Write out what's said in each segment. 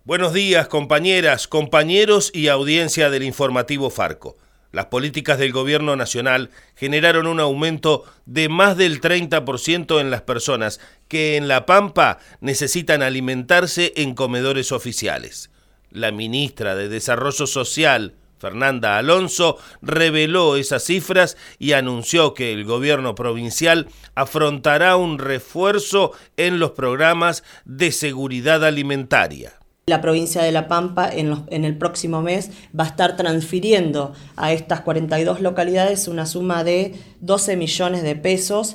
Buenos días, compañeras, compañeros y audiencia del informativo Farco. Las políticas del gobierno nacional generaron un aumento de más del 30% en las personas que en La Pampa necesitan alimentarse en comedores oficiales. La ministra de Desarrollo Social, Fernanda Alonso, reveló esas cifras y anunció que el gobierno provincial afrontará un refuerzo en los programas de seguridad alimentaria. La provincia de La Pampa en el próximo mes va a estar transfiriendo a estas 42 localidades una suma de 12 millones de pesos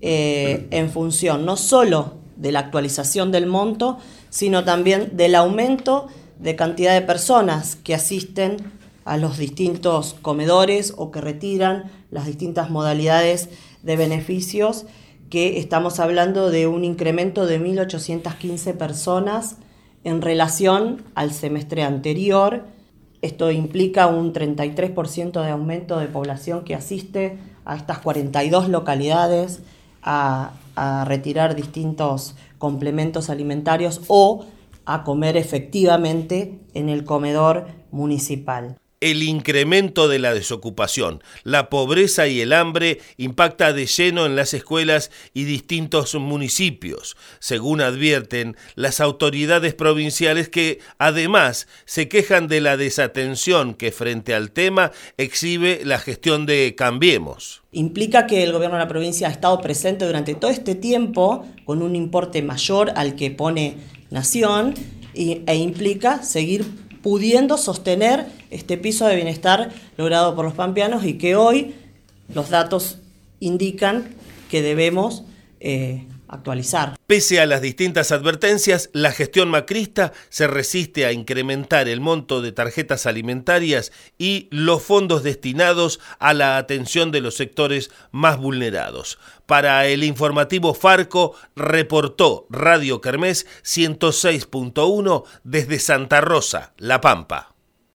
en función no solo de la actualización del monto, sino también del aumento de cantidad de personas que asisten a los distintos comedores o que retiran las distintas modalidades de beneficios, que estamos hablando de un incremento de 1.815 personas en relación al semestre anterior. Esto implica un 33% de aumento de población que asiste a estas 42 localidades a retirar distintos complementos alimentarios o a comer efectivamente en el comedor municipal. El incremento de la desocupación, la pobreza y el hambre impacta de lleno en las escuelas y distintos municipios, según advierten las autoridades provinciales, que además se quejan de la desatención que frente al tema exhibe la gestión de Cambiemos. Implica que el gobierno de la provincia ha estado presente durante todo este tiempo con un importe mayor al que pone Nación e implica seguir pudiendo sostener este piso de bienestar logrado por los pampeanos y que hoy los datos indican que debemos actualizar. Pese a las distintas advertencias, la gestión macrista se resiste a incrementar el monto de tarjetas alimentarias y los fondos destinados a la atención de los sectores más vulnerados. Para el informativo Farco, reportó Radio Kermés 106.1 desde Santa Rosa, La Pampa.